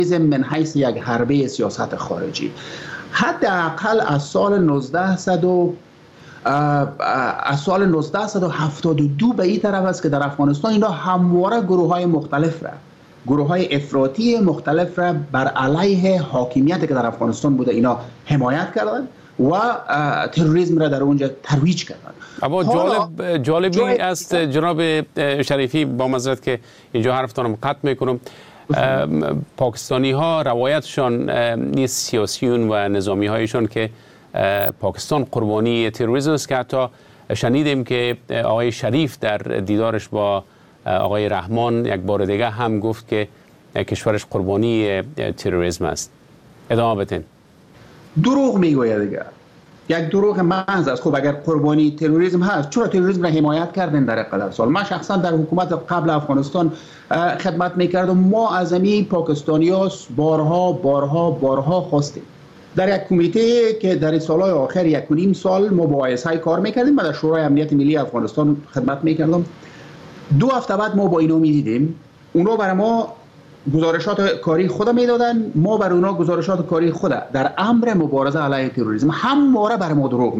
من حیث یک حربه سیاست خارجی. حداقل از سال 1972 به این طرف است که در افغانستان اینا همواره گروه‌های مختلف را، گروه‌های افراطی مختلف را بر علیه حاکمیتی که در افغانستان بوده اینا حمایت کردند و تروریسم را در اونجا ترویج کردند. اما جالبی است جناب شریفی، با معذرت که اینجا حرفتانم قطع میکنم، پاکستانی ها روایتشان نیست، سیاسیون و نظامی هایشان، که پاکستان قربانی تروریسم است، که حتی شنیدیم که آقای شریف در دیدارش با آقای رحمان یک بار دیگه هم گفت که کشورش قربانی تروریسم است. ادامه بدین. دروغ میگوید دیگه، یک دروغ محض است. خب اگر قربانی تروریسم هست، چرا تروریسم را حمایت کردن در قدر سال؟ من شخصا در حکومت قبل افغانستان خدمت میکردم. ما از امی پاکستانی‌ها بارها خواستیم در یک کمیته که در سالهای آخر 1.5 سال مباحثه‌ای کار میکردیم. من در شورای امنیت ملی افغانستان خدمت میکردم. 2 هفته بعد ما با اینا میدیدیم، اونا برای ما گزارشات کاری خود میدادن، ما بر اونا گزارشات کاری خود در امر مبارزه علیه تروریسم همواره بر ما دروغ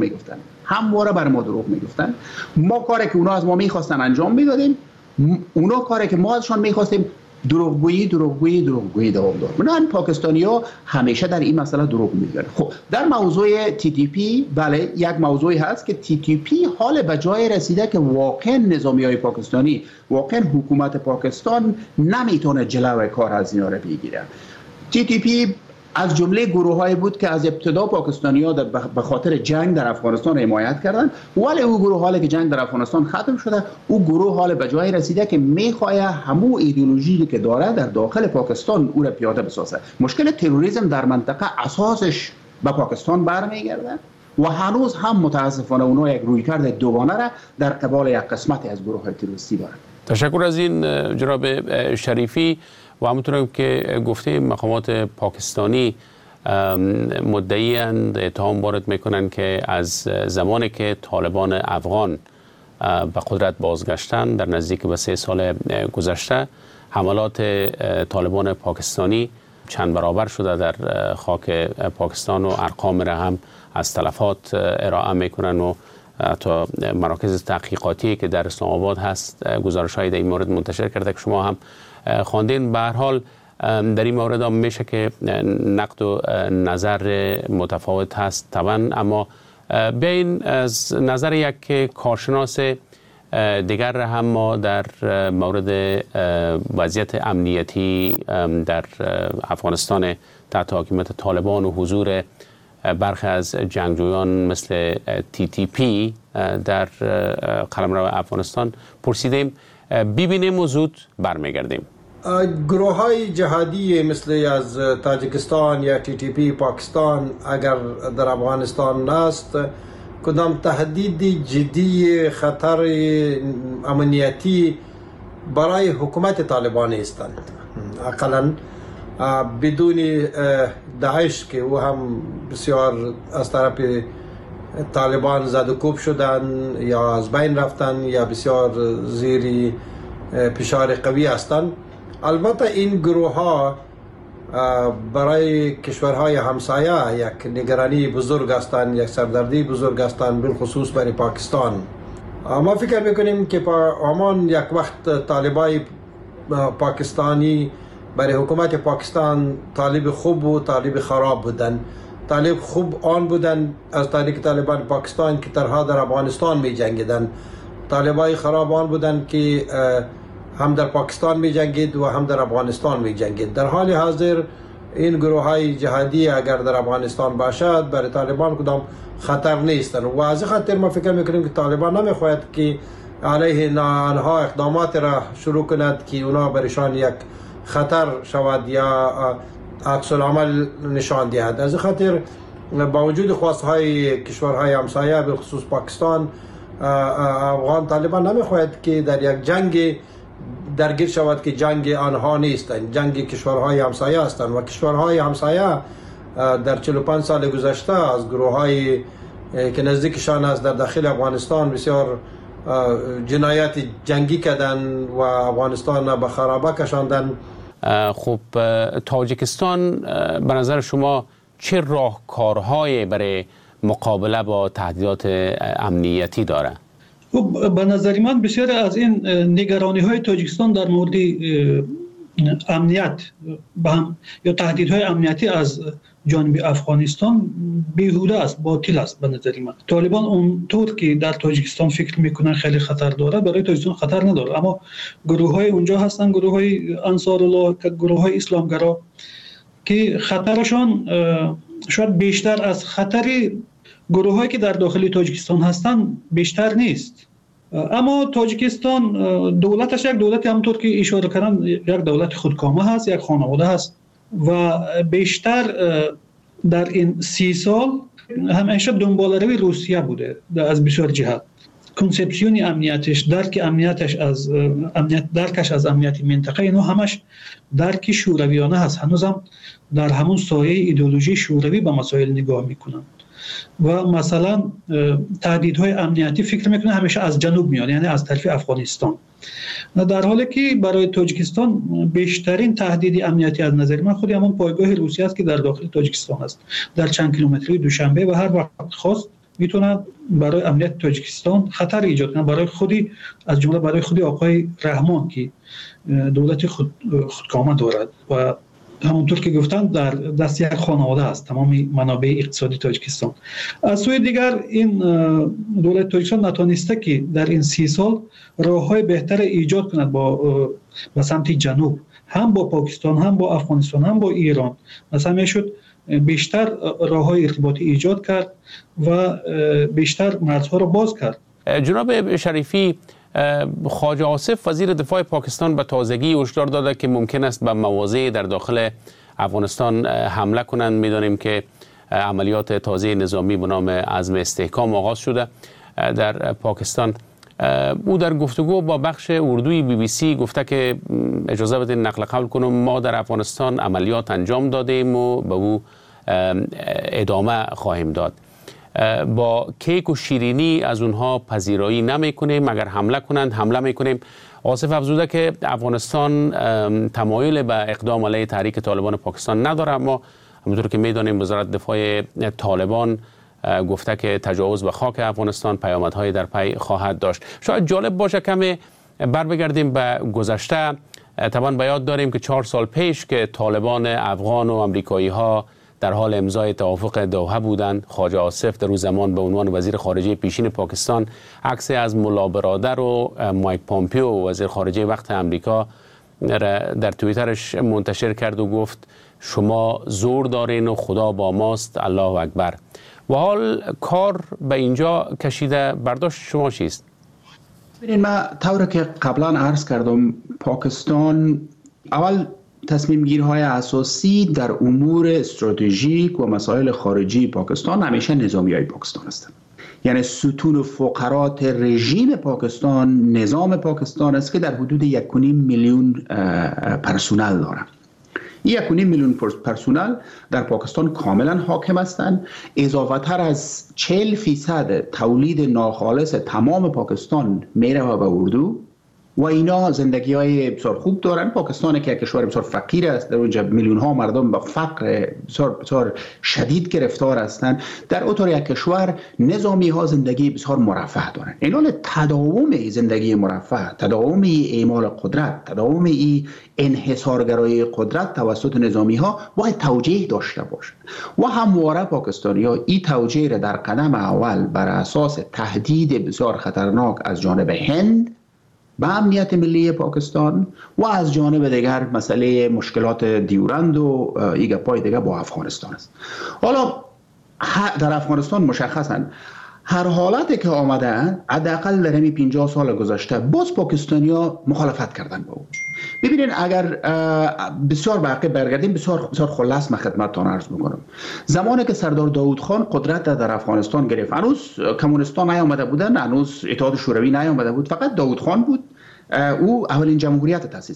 میگفتن. ما کاری که اونا از ما میخواستن انجام میدادیم، اونا کاری که ما ازشان میخواستیم دروغگویی دوام داد. من پاکستانی‌ها همیشه در این مسئله دروغ میگن. خب در موضوع TTP، بله یک موضوعی هست که TTP حال به جای رسیده که واقعا نظامی‌های پاکستانی، واقعا حکومت پاکستان نمیتونه جلوی کار از اینا رو بگیره. TTP از جمله گروه‌هایی بود که از ابتدا پاکستانی‌ها به خاطر جنگ در افغانستان حمایت کردند، ولی او گروه حالی که جنگ در افغانستان ختم شده، او گروه حال به جای رسیده که می‌خواد همو ایدئولوژی که داره در داخل پاکستان او را پیاده بسازه. مشکل تروریسم در منطقه اساسش به پاکستان برمیگرده و هنوز هم متاسفانه اونا یک رویکرد دوگانه را در قبال یک قسمتی از گروه‌های تروریستی دارند. تشکر از این جناب شریفی. و همونطور که گفتیم مقامات پاکستانی مدعی‌اند، اتهام وارد میکنن که از زمانی که طالبان افغان به قدرت بازگشتن در نزدیک به 3 سال گذشته، حملات طالبان پاکستانی چند برابر شده در خاک پاکستان و ارقام را هم از تلفات ارائه میکنن و حتی مراکز تحقیقاتی که در اسلام آباد هست گزارش‌هایی در این مورد منتشر کرده که شما هم خواندین. به هر حال در این مورد هم میشه که نقد و نظر متفاوت هست طبعا، اما بیاین از نظر یک کارشناس دیگر هم ما در مورد وضعیت امنیتی در افغانستان تحت حاکمیت طالبان و حضور برخی از جنگجویان مثل TTP در قلمرو افغانستان پرسیدیم. ببینیم و زود برمیگردیم. گروه های جهادی مثل از تاجیکستان یا TTP پاکستان اگر در افغانستان است، کدام تهدید جدی خطر امنیتی برای حکومت طالبان هستند. اقلا بدون داعش که او هم بسیار از طرف طالبان زد و کوب شدن یا از بین رفتن یا بسیار زیر فشار قوی هستند. البته این گروه ها برای کشورهای همسایه یک نگرانی بزرگ هستند، یک سردردی بزرگ هستند، بالخصوص برای پاکستان. ما فکر میکنیم که همان یک وقت طالبای پاکستانی برای حکومت پاکستان طالب خوب و طالب خراب بودن. طالب خوب آن بودن از طریق طالبان پاکستان که ترها در افغانستان می جنگیدن. طالبای خراب آن بودن که هم در پاکستان می جنگید و هم در افغانستان می جنگید. در حال حاضر این گروه های جهادی اگر در افغانستان باشد برای طالبان کدام خطر نیستن و از خاطر ما فکر میکنیم که طالبان نمیخواهد که علیه آنها اقدامات را شروع کند که اونا برشان یک خطر شود یا عکس العمل نشان دهد. از خاطر با وجود خواستهای کشورهای همسایه به خصوص پاکستان، افغان طالبان نمیخواهد که در یک جنگ درگیر شود که جنگ آنها نیستند، جنگ کشورهای همسایه هستند و کشورهای همسایه در 45 سال گذشته از گروه‌های که نزدیکشان است در داخل افغانستان بسیار جنایات جنگی کردن و افغانستان به خرابه کشاندن. خب تاجیکستان به نظر شما چه راهکارهایی برای مقابله با تهدیدات امنیتی داره؟ خب به نظر من بسیار از این نگرانی های تاجیکستان در مورد امنیت یا تهدیدهای امنیتی از جانب افغانستان بیهوده است، باطل است. به نظر من طالبان اونطور که در تاجیکستان فکر میکنن خیلی خطر داره، برای تاجیکستان خطر نداره، اما گروه های اونجا هستن، گروه های انصار الله، گروه های اسلامگرا که خطرشان شاید بیشتر از خطر گروه هایی که در داخل تاجیکستان هستن بیشتر نیست. اما تاجیکستان دولتش یک دولت همونطور که اشاره کردن یک دولت خودکامه هست، یک خانواده هست و بیشتر در این 30 سال همیشه دنبالروی روسیه بوده از بسیار جهت. کنسپسیون امنیتش، درکش از امنیت منطقه، اینو همش درک شورویانه هست. هنوزم در همون سایه ایدئولوژی شوروی به مسائل نگاه میکنن و مثلا تهدیدهای امنیتی فکر میکنه همیشه از جنوب میاد، یعنی از طرف افغانستان، در حالی که برای تاجیکستان بیشترین تهدید امنیتی از نظر من خود همون پایگاه روسیه است که در داخل تاجیکستان است، در چند کیلومتری دوشنبه، و هر وقت خواست میتونن برای امنیت تاجیکستان خطر ایجاد کنن، برای خودی، از جمله برای خودی آقای رحمان که دولت خودکامه دارد و همونطور که گفتن در دست یک خانواده است تمام منابع اقتصادی تاجیکستان. از سوی دیگر این دولت تاجیکستان نتونسته که در این 30 سال راه‌های بهتر ایجاد کند با سمت جنوب، هم با پاکستان، هم با افغانستان، هم با ایران. مثلا میشد بیشتر راه‌های ارتباطی ایجاد کرد و بیشتر مرزها را باز کرد. جناب شریفی، خواجه آصف وزیر دفاع پاکستان به تازگی هشدار داده که ممکن است به مواضع در داخل افغانستان حمله کنند. می‌دانیم که عملیات تازه نظامی به نام عزم استحکام آغاز شده در پاکستان. او در گفتگو با بخش اردوی BBC گفته که اجازه بدین نقل قول کنم، ما در افغانستان عملیات انجام دادیم و به او ادامه خواهیم داد. با کیک و شیرینی از اونها پذیرایی نمی کنیم، اگر حمله کنند حمله می کنیم. آصف افزوده که افغانستان تمایل به اقدام علیه تحریک طالبان پاکستان نداره، اما همونطور که میدانیم وزارت دفاع طالبان گفته که تجاوز به خاک افغانستان پیامدهای در پی خواهد داشت. شاید جالب باشه کمی بر بگردیم به گذشته. طبعا به یاد داریم که 4 سال پیش که طالبان افغان و امریکایی ها در حال امضای توافق دوحه بودند، خواجه آصف در اون زمان به عنوان وزیر خارجه پیشین پاکستان عکس از ملا برادر و مایک پامپیو وزیر خارجه وقت امریکا در توییترش منتشر کرد و گفت شما زور دارین و خدا با ماست، الله اکبر. و حال کار به اینجا کشیده، برداشت شما چیست؟ ببینید، من طوری که قبلا عرض کردم پاکستان اول تصمیم گیرهای اساسی در امور استراتژیک و مسائل خارجی پاکستان همیشه نظامی های پاکستان هستند. یعنی ستون و فقرات رژیم پاکستان نظام پاکستان است که در حدود 1.5 میلیون پرسنل دارند. 1.5 میلیون پرسنل در پاکستان کاملا حاکم هستند. اضافه تر از 40% تولید ناخالص تمام پاکستان میره به اردو و اینا زندگی های بسیار خوب دارن. پاکستان که کشور بسیار فقیر است، در اونجا میلیون ها مردم با فقر بسیار شدید گرفتار هستند. در اون یک کشور نظامی ها زندگی بسیار مرفه دارن. اینال تداوم زندگی مرفه، تداوم اعمال قدرت، تداوم انحصارگرایی قدرت توسط نظامی ها باید توجیه داشته باشد و همواره پاکستانی ها این توجیه را در قدم اول بر اساس تهدید بسیار خطرناک از جانب هند به امنیت ملی پاکستان و از جانب دیگر مسئله مشکلات دیورند و ایگه پای دیگر با افغانستان است. حالا در افغانستان مشخصاً هر حالتی که آمده حداقل در همین 50 سال گذشته باز پاکستانی‌ها مخالفت کردن با او. ببینید اگر بسیار باقی برگردیم، بسیار خلاص من خدمتتان عرض می‌کنم. زمانی که سردار داود خان قدرت در افغانستان گرفت، هنوز کمونیست‌ها نیامده بودن، هنوز اتحاد شوروی نیامده بود، فقط داود خان بود. او اولین جمهوریت تأسیس کرد.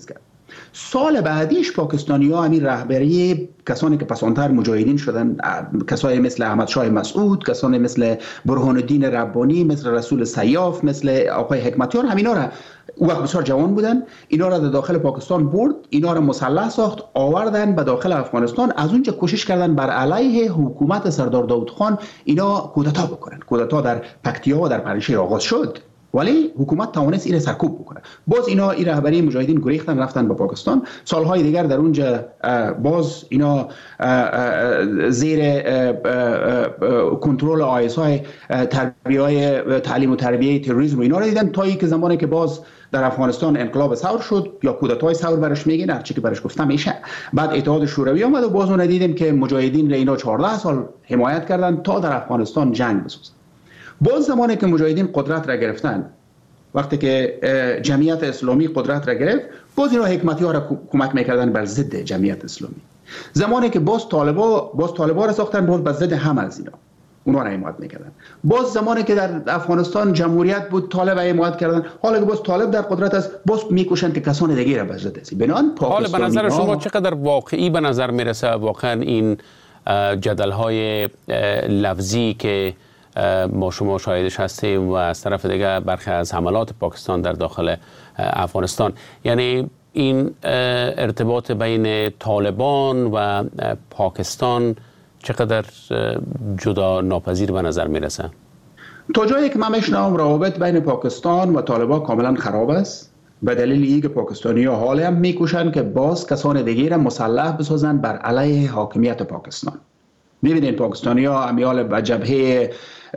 سال بعدیش پاکستانی‌ها همین رهبری کسانی که پسانتر مجاهدین شدن، کسایی مثل احمد شاه مسعود، کسانی مثل برهان الدین ربانی، مثل رسول سیاف، مثل آقای حکمتیار، همینا را او وقت بسیار جوان بودن، اینا را در داخل پاکستان برد، اینا را مسلح ساخت، آوردن به داخل افغانستان. از اونجا کوشش کردن بر علیه حکومت سردار داود خان اینا کودتا بکنن. کودتا در پکتیا و در پنجشیر آغاز شد، ولی حکومت توانست این سرکوب بکنه. باز اینا این رهبری مجاهدین گریختن، رفتن به پاکستان. سالهای دیگر در اونجا باز اینا زیر کنترل آیس‌های تربیه تعلیم و تربیه تروریسم و اینا رو دیدن، تا اینکه زمانی که باز در افغانستان انقلاب ثور شد یا کودتای ثور برش میگن، هر چی که برش گفتم میشه. بعد اتحاد شوروی اومد و باز اون دیدیم که مجاهدین را اینا 14 سال حمایت کردن تا در افغانستان جنگ بسازن. باز زمانی که مجاهدین قدرت را گرفتن، وقتی که جمعیت اسلامی قدرت را گرفت، باز اینا حکمتی‌ها را کمک میکردن بر ضد جمعیت اسلامی. زمانی که باز طالبا را ساختن، باز بر ضد هم از اینا اونا را حمایت میکردن. باز زمانی که در افغانستان جمهوریت بود، طالب حمایت کردن. حالا که باز طالب در قدرت است، باز میکوشن که کسان دیگه را بر ضد است. بنان حالا به نظر شما چقدر واقعی به نظر میرسه واقعا این جدل‌های لفظی که ما شما شاهدش هستیم و از طرف دیگه برخی از حملات پاکستان در داخل افغانستان؟ یعنی این ارتباط بین طالبان و پاکستان چقدر جدا ناپذیر به نظر میرسه؟ تا جایی که من میشنوم روابط بین پاکستان و طالبان کاملا خراب است، به دلیل اینکه پاکستانی‌ها حالا هم میکوشن که باز کسان دیگه را مسلح بسازن بر علیه حاکمیت پاکستان. ببینید پاکستانی‌ها امیال به جبهه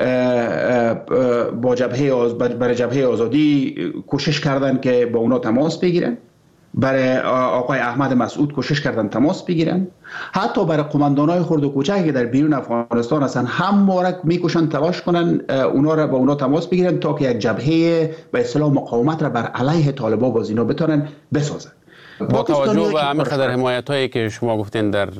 برای جبهه آزادی کوشش کردن که با اونا تماس بگیرن، برای آقای احمد مسعود کوشش کردن تماس بگیرن، حتی برای قماندانای خرد و کوچکی که در بیرون افغانستان هستن هم مورک میکوشن تلاش کنن اونا را با اونا تماس بگیرن تا که یک جبهه به اصطلاح مقاومت را بر علیه طالبان باز اینا بتونن بسازن. با توجه به همین قدر حمایتایی که شما گفتین در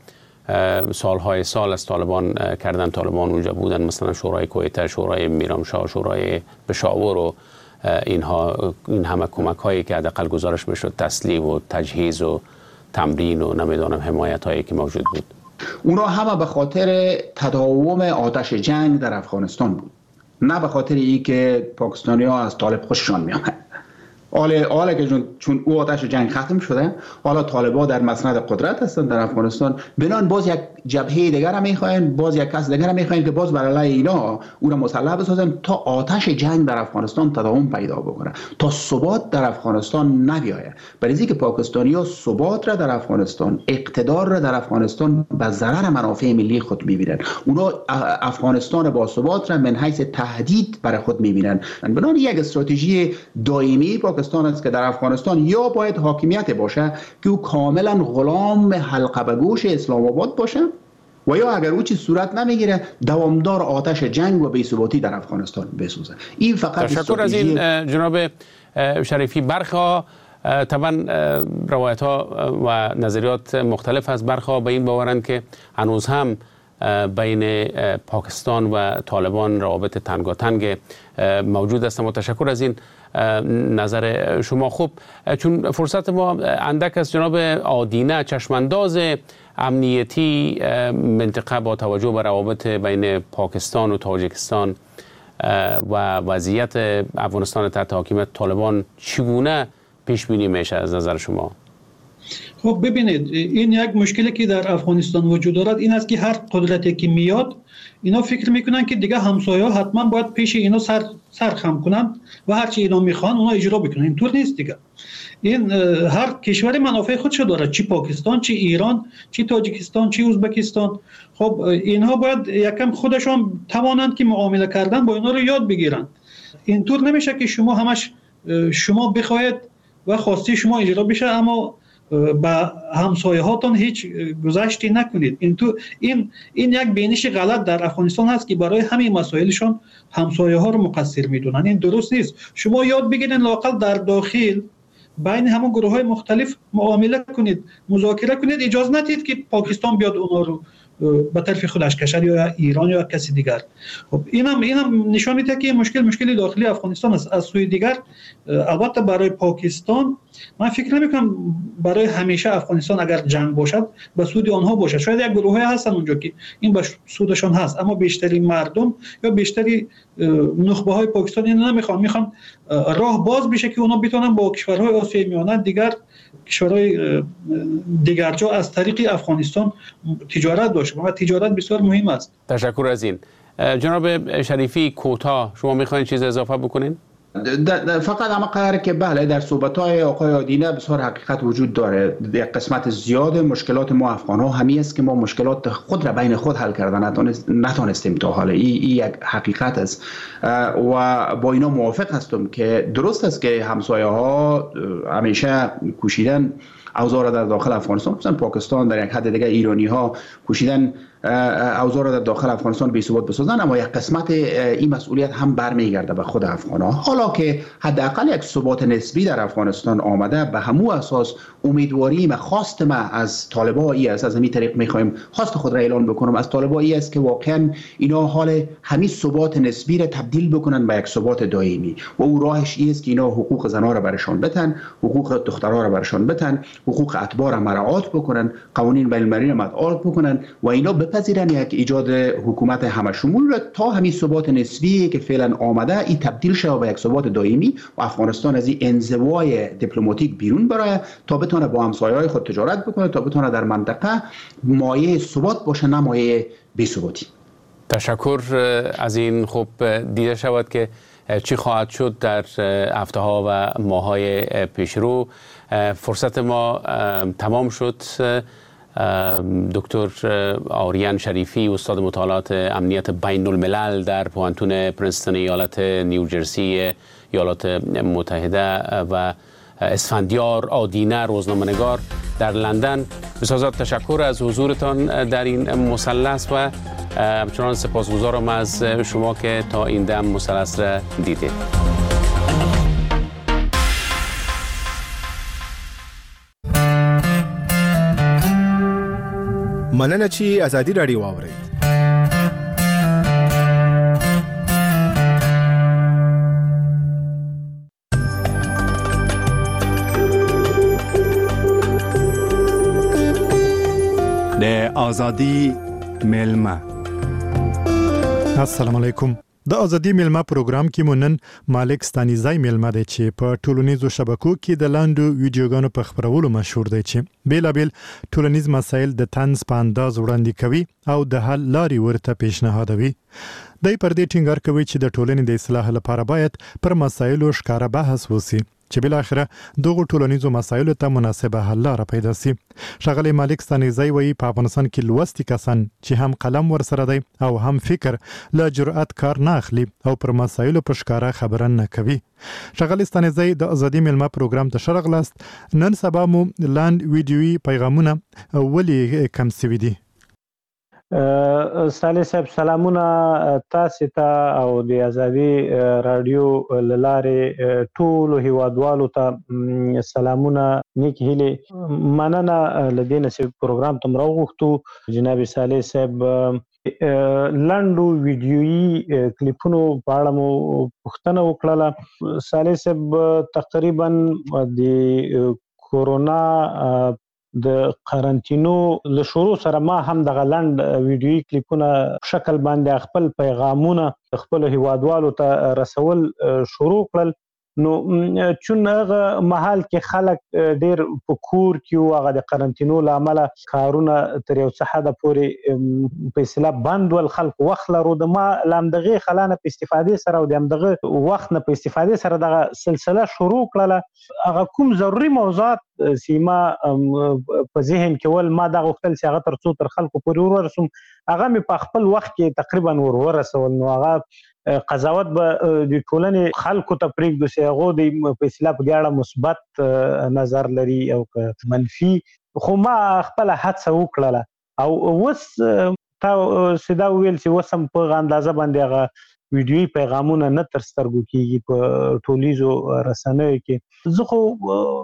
سالهای سال از طالبان کردن، طالبان اونجا بودن، مثلا شورای کویته، شورای میرامشاه، شورای پشاور و اینها، این همه کمک هایی که حداقل گزارش میشد، تسلیح و تجهیز و تمرین و نمیدونم حمایت هایی که موجود بود، اونا همه به خاطر تداوم آتش جنگ در افغانستان بود، نه به خاطر اینکه پاکستانی ها از طالب خوششان میامد. حالا که چون او آتش جنگ ختم شده، حالا طالبان در مسند قدرت هستند در افغانستان، بنان باز یک جبهه دیگر را میخواین، باز یک کس دیگر را میخواین که باز بر علیه اینا او را مسلح بسازن تا آتش جنگ در افغانستان تداوم پیدا بکنه، تا ثبات در افغانستان نیاید. برای اینکه پاکستانی‌ها ثبات را در افغانستان، اقتدار را در افغانستان به ضرر منافع ملی خود میبینن. اونا افغانستان با ثبات را من حیث تهدید برای خود میبینن. بنابراین یک استراتژی دائمی پاکستان است که در افغانستان یا باید حاکمیت باشه که او کاملا غلام حلقه به گوش اسلام آباد باشه، و یا اگر او چیز صورت نمیگیره دوامدار آتش جنگ و بی‌ثباتی در افغانستان بسوزه. این فقط تشکر از این جناب شریفی. برخا طبعا روایت ها و نظریات مختلف از برخا به این باورند که هنوز هم بین پاکستان و طالبان روابط تنگاتنگ موجود است. و تشکر از این نظر شما. خب چون فرصت ما اندک است، جناب آدینه، چشمانداز امنیتی منطقه با توجه به روابط بین پاکستان و تاجیکستان و وضعیت افغانستان تحت حاکمیت طالبان چگونه پیش بینی میشه از نظر شما؟ خب ببینید، این یک مشکلی که در افغانستان وجود دارد این است که هر قدرتی که میاد اینا فکر میکنن که دیگه همسایه‌ها حتما باید پیش اینا سر خم کنن و هر چی اینا میخوان اونا اجرا بکنن. اینطور نیست دیگه. این هر کشور منافع خودشو داره، چی پاکستان، چی ایران، چی تاجیکستان، چی ازبکستان. خب اینها باید یکم خودشون توانند که معامله کردن با اینا رو یاد بگیرن. اینطور نمیشه که شما همش شما بخواید و خواسته شما اجرا بشه اما با همسایه هاتون هیچ گذشتی نکنید. این یک بینش غلط در افغانستان هست که برای همین مسائلشون همسایه ها رو مقصر میدونن. این درست نیست. شما یاد بگیرید لااقل در داخل بین همون گروه های مختلف معامله کنید، مذاکره کنید. اجازه ندید که پاکستان بیاد اونا رو به طرف خودش کشد یا ایران یا کسی دیگر. خب اینم نشان میده که مشکل داخلی افغانستان است. از سوی دیگر البته برای پاکستان من فکر نمی‌کنم برای همیشه افغانستان اگر جنگ باشد به سود آنها باشد. شاید یک گروهی هستن اونجا که این به سودشان هست، اما بیشتری مردم یا بیشتری نخبه‌های پاکستانی میخوان راه باز بشه که اونا بتونن با کشورهای آسیای میانه دیگر کشورهای دیگر جا از طریق افغانستان تجارت داشته و تجارت بسیار مهم است. تشکر از این. جناب شریفی کوتاه شما میخواین چیز اضافه بکنین؟ فقط اما قراره که بله در صحبت‌های آقای آدینه بسیار حقیقت وجود داره. یک قسمت زیاد مشکلات ما افغان‌ها همی است که ما مشکلات خود را بین خود حل کردن نتونستیم تا حالا. این یک حقیقت است و با اینا موافق هستم که درست است که همسایه‌ها همیشه کوشیدن اوضاع را در داخل افغانستان، مثلا پاکستان در یک حد دیگه ایرانی‌ها کوشیدن اوضاع را در داخل افغانستان بی‌ثبات بسازن، اما یک قسمت این مسئولیت هم برمیگرده به خود افغان‌ها. حالا که حداقل یک ثبات نسبی در افغانستان آمده، به همون اساس امیدواری و خواست ما از طالبان است، از همین طریق می‌خوایم خواست خود را اعلان بکنم از طالبان است که واقعا اینا حال همین ثبات نسبی را تبدیل بکنن به یک ثبات دائمی و او راهش است که اینا حقوق زنان را برشان بدن، حقوق دخترها را برشان بدن، حقوق اتباع را مراعات بکنن، قوانین بین‌المللی را مراعات بکنن و اینا بپذیرن یک ایجاد حکومت همه شمول را تا همین ثبات نسبی که فعلا آمده این تبدیل شود به یک ثبات دائمی و افغانستان از این انزوای دیپلماتیک بیرون برای تا بتونه با همسایه‌های خود تجارت بکنه، تا بتونه در منطقه مایه ثبات باشه نه مایه بی‌ثباتی. تشکر از این. خوب دیده شود که چی خواهد شد در هفته‌ها و ماه‌های پیشرو. فرصت ما تمام شد. دکتر آریان شریفی استاد مطالعات امنیت بین الملل در پوهنتون پرنستون ایالت نیوجرسی ایالات متحده و اسفندیار آدینه روزنامه‌نگار در لندن، بسیار تشکر از حضورتان در این مثلث و همچنان سپاسگزارم از شما که تا این دم مثلث را دیدید. مننه چې ازادي راډیو واورئ. د ازادي میلمه. السلام علیکم. د ازادي میلمه پروګرام کې مونن مالک ستانیزای میلمه دی چې په ټولنیزو شبکو کې د لاندو ویډیوګانو په خبرولو مشهور دی چې بیلابل ټولنیز مسایل د طنز په انداز وړاندې کوي او د حل لارې ورته پیشنهادوي. دای پر دې ټینګار کوي چې د ټولنې د اصلاح لپاره باید پر مسایلو ښکاره بحث وسی چې بل اخره دغه ټولنیزو مسایلو ته مناسبه حل لاره پیدا سي. شغله مالک ستانیزای وایي په افغانستان کې لوستي کسان چې هم قلم ورسره دی او هم فکر له جرأت کار نه اخلي او پر مسایلو په ښکاره خبره نه کوي. شغله ستانیزای د ازادي میلمه پروګرام ته شرغلاست. نن سبا مو لاند ویډیوي پیغامونه ولې کم سوي دي؟ صالح صاحب سلامونه تاسو ته او د ازادي رادیو لاره ټول هیوادوالو ته سلامونه نیک هیله مننه لدینه چې پروګرام تم راغوښتو جناب صالح صاحب لاندو ویډیویي کلیپونو په اړه مو پوښتنه وکړه. صالح صاحب تقریبا د کورونا د قرنټینو له شروع سره ما هم د غلند ویډیوي کلیپونه شکل باندې خپل پیغامونه خپل هیوادوالو ته رسول شروع کړل. نو چون هغه محل کې خلک ډیر په کور کې هغه د قرنټینو لامل کارونه تر یو څه حد پورې په اصطلاح بند ول، خلک وخت لرو د ما لامدغه خلانه په استفاده سره او دغه وخت نه په استفاده سره دغه سلسله شروع کړله. هغه کوم ضروري موضوعات سیما په ذهن کې ول ما دغه وختل چې هغه تر څو تر خلکو پورې ورسوم هغه مې په خپل وخت کې تقریبا ورسول. نو هغه قضاوت به د ټولنې خلکو ته پرېږدو چې هغه د په اصطلاح په دې اړه مثبت نظر لري او منفي، خو ما خپل هڅه وکړله او اوس تا سیدا ویل چې اوس هم په اندازه باندې هغه ویډیوي پیغامونه نه تر سترګو کېږي په ټولیزو رسنیو کې. زه خو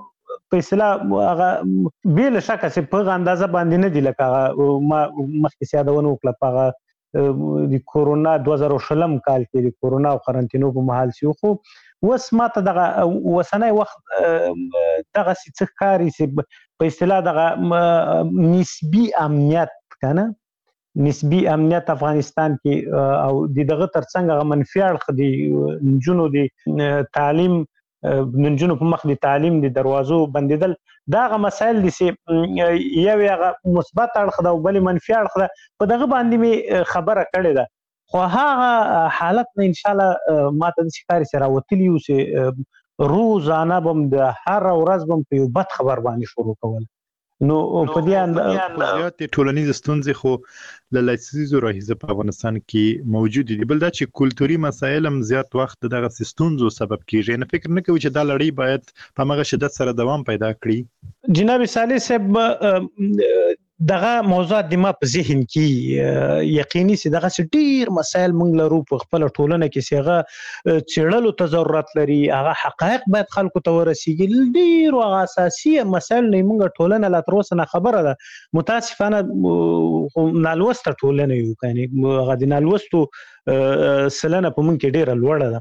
په اصطلاح هغه بیل شکه چې په اندازه باندې نه دی لکه ما مخکې یادونه وکړه په د کورونا 2020 کال کې د کورونا او قرنطینو په محل سیو خو وس ماته دغه وسنۍ وخت دغه څه کاری چې په اصطلاح دغه نسبی امنیت کنه نسبی امنیت افغانستان کې او دغه ترڅنګ منفي اړخ دی نجونو دی تعلیم نجونو په مخ دی تعلیم دی دروازو بندیدل داغه مسائل دي چې یو هغه مثبت اړخ دا او بل منفي اړخ دا په دغه باندې می خبره کړې ده خو هغه حالت نه ان شاء الله ماته د شکاري سره وتلی او چې روزانه بم د هر ورځ بم په یو بد خبر باندې شروع کول نو په دې اندازه ټولنیز ستونزې خو له لسیزو راهیسې په افغانستان کې موجود دي بل دا چې کلتوري مسایل هم زیات وخت دغه ستونزو سبب کیږي نه فکر نه کوي چې دا لړۍ باید په هغه شدت سره دوام پیدا کړي جناب صالح صاحب دغه موضوعات د ما په ذهن کې یقیني سي دغه ډیر مسایل موږ لرو په خپل ټولنه کې سیغه چړلو ته ضرورت لري هغه حقایق باید خلکو ته ورسیږي ډیر او اساسي مسایل نه موږ ټولنه لا تر اوسه نه خبره ده متاسفانه نالوسته ټولنه یو کني هغه د نالوستو سلنه په موږ کې ډیره لوړه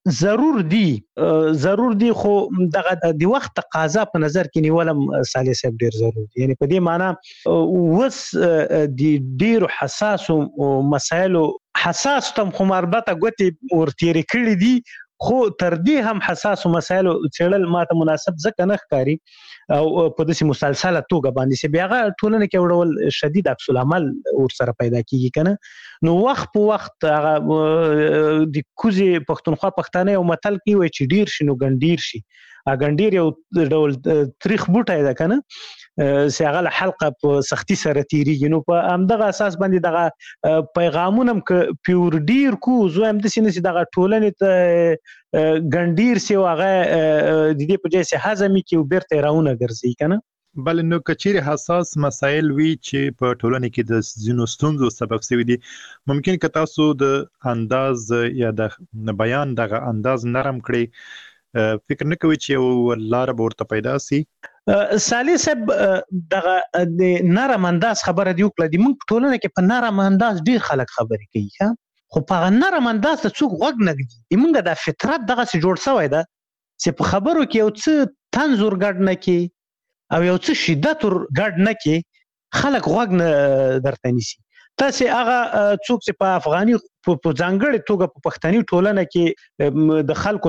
ده ضرور دي خو دغه د وخت تقاضا په نظر کې نیولم صالح صاحب ډیر ضروري دي یعنی په دې معنی وس د ډیر حساس مسایل حساس تم خو مربطه غوتي ورتيري کړی دي خو تر دې هم حساس مسایل چړل ماته مناسب ځکه نه ښکاری او په داسې مسلسله توګه باندې چې بیا ټولنه کې وړول شدید عکس العمل ور سره پیدا کیږي کنه نو وخت په وخت هغه د کوزي پښتونخوا پښتانه او متل کې وای چې ډیر شنو ګنډیر شي اګنډیر یو ډول تاریخ بوټای ده کنه چې هغه حلقه په سختي سره تیریږي نو په همدغه اساس باندې دغه پیغامونه ک پیور ډیر کو زو هم د سینې دغه ټولنې ته ګنډیر سی واغه د دې په جې سه هضمي کې وبرته راونه ګرځي کنه بل نو کچیر حساس مسایل وی چې په ټولنه کې د زینو ستونزو سبب شوی دي ممکن که تاسو د انداز یا د بیان دغه انداز نرم کړئ فکر نه کوي چې یو لار ورته پیدا سي صالح صاحب دغه د نرم انداز خبره دی وکړه د موږ ټولنه کې په نرم انداز ډیر خلک خبرې کوي خو په نرم انداز ته څوک غوږ نه ږدي موږ د فطرت دغه څه جوړ شوی ده چې په خبرو کې یو څه تنزور ګډ نه کی او یو څه شدت ګډ نه کی خلک غوږ نه درته نیسي تاسو هغه څوک چې په افغاني په ځانګړي توګه په پښتني ټولنه کې د خلکو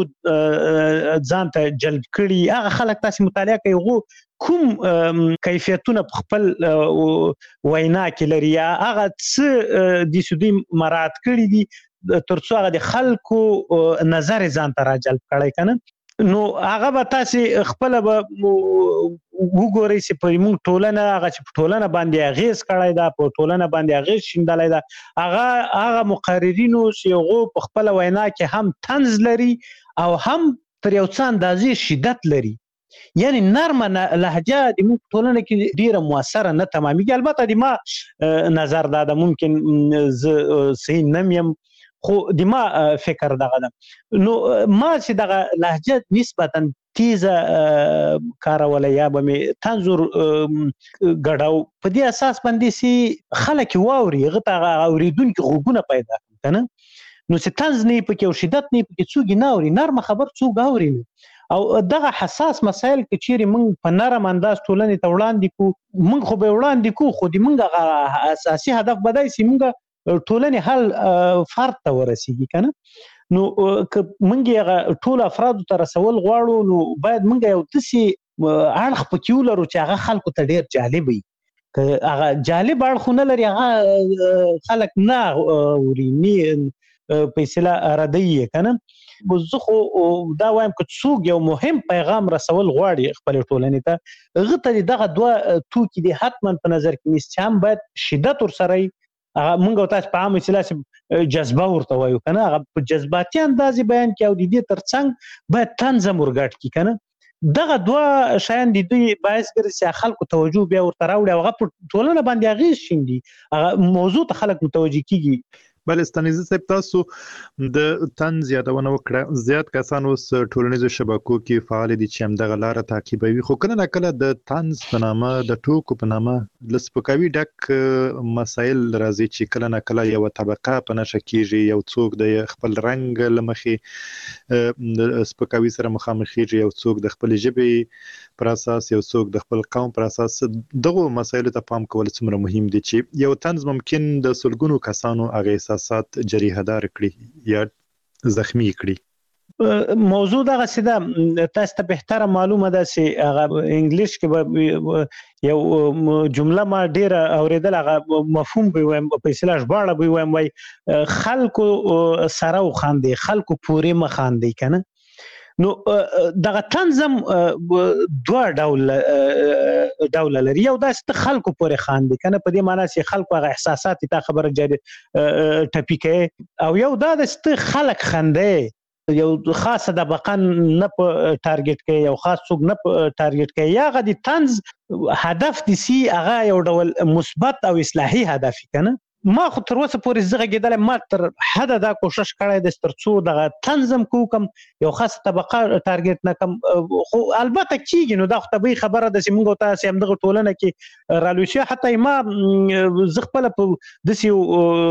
توجه ځان ته جلب کړي هغه خلک تاسو مطالعه کوي کوم کیفیتونه په خپل وینا کې لري هغه څه د سودی مراد کړي دي ترڅو هغه د خلکو نظر ځان ته راجلب کړي کنه نو هغه به تاسو خپل به وګورئ چې په موږ ټولنه هغه چې په ټولنه باندې اغیز کړای دا په ټولنه باندې اغیز شیندلای دا هغه مقررینو چې هغه په خپل وینا کې هم طنز لري او هم تر یو څه اندازې شدت لري یعنی نرمه لهجه د موږ ټولنه کې ډیره موثره نه تمامېږي البته د ما نظر دا ممکن صحیح نمیم خو د ما فکر دغه ده نو ما چې دغه لهجه نسبتا تیزه کارولای یا به می تنظر غډاو په دې اساس باندې سي خلک واوري غته اوریدونکو غوګونه پیدا کنه نو چې تنز نه پکې او شدت نه پکې څوګ نه اوري نرم خبر څوګ اوري او دغه حساس مسایل کې چیرې موږ په نرم انداز ټولنې ته وړاندې کو موږ خو به وړاندې کو خو د موږ اساسي هدف بدای سي موږ ټولنې حل فرد ته ورسیږي کنه نو که موږ هغه ټول افراد ته رسول غواړو نو باید موږ یو تاسو اړخ پکې ولرو چې هغه خلکو ته ډیر جالب وي که هغه جالب اړخ نه لري هغه خلک نه ورینی په اصطلاح ردی کنه زه خو دا وایم چې څوک یو مهم پیغام رسول غواړي خپل ټولنې ته غته دغه دوه توکي دي حتما په نظر کې نیست چې هم باید شدت ور سره مونږ تاسو په عامه اصطلاح جذبه ورته وایو کنه هغه په جذباتي انداز بیان کې او د دې ترڅنګ باید تنظیم ورګټ کی کنه دغه دوه شیان د دوی باعث ګرځي خلکو توجه بیا ورته راوړي هغه په ټولنه باندې اغیز شیندي هغه موضوع ته خلک متوجه کیږي بلستانیزه صاحب تاسو د طنز یادونه وکړه زیات کسان اوس ټولنیزو شبکو کې فعال دي چې همدغه لار تعقیبوي خو کله نه کله د طنز په نامه د ټوکو په نامه لسپکاوي ډک مسایل راځي چې کله نه کله یو طبقه په نشه کېږي یو څوک د خپل رنگ لمخې د سپکاوي سره مخامخ کېږي یو څوک د خپل ژبې پر اساس یو څوک د خپل قوم پر اساس دغه مسایلو ته پام کول څومره مهم دي چې یو طنز ممکن د سلګونو کسانو هغه احساسات جریحه دار کړي یا زخمی کړي موضوع دغه سیده تاسو ته بهتره معلومه ده چې هغه انګلیش کې یو جمله ما ډیره اوریدل هغه مفهوم به وایم په اصطلاح ژباړه به وایم وای خلکو سره وخاندي خلکو پورې مخاندي کنه نو دغه تنظیم دوه ډول لري یو داسې خلکو پورې خاندي کنه په دې معنی چې خلکو هغه احساسات ته خبره جاري ټپی کوي او یو دا د خلک خنده یو خاصه د بقن نه په ټارګټ کوي یو خاص څوک نه په ټارګټ کوي یا غدي طنز هدف دي سي هغه یو ډول مثبت او اصلاحي هدف کنه ما خو تر اوسه پورې زغه کېدل ما تر حد دا کوشش کړی د سترڅو دغه تنظیم کوم یو خاصه طبقه ټارګټ نه کم خو البته کیږي نو دا خو طبيعي خبره ده چې موږ تاسو هم دغه ټولنه کې رالوشي حتی ما زغپل په دسیو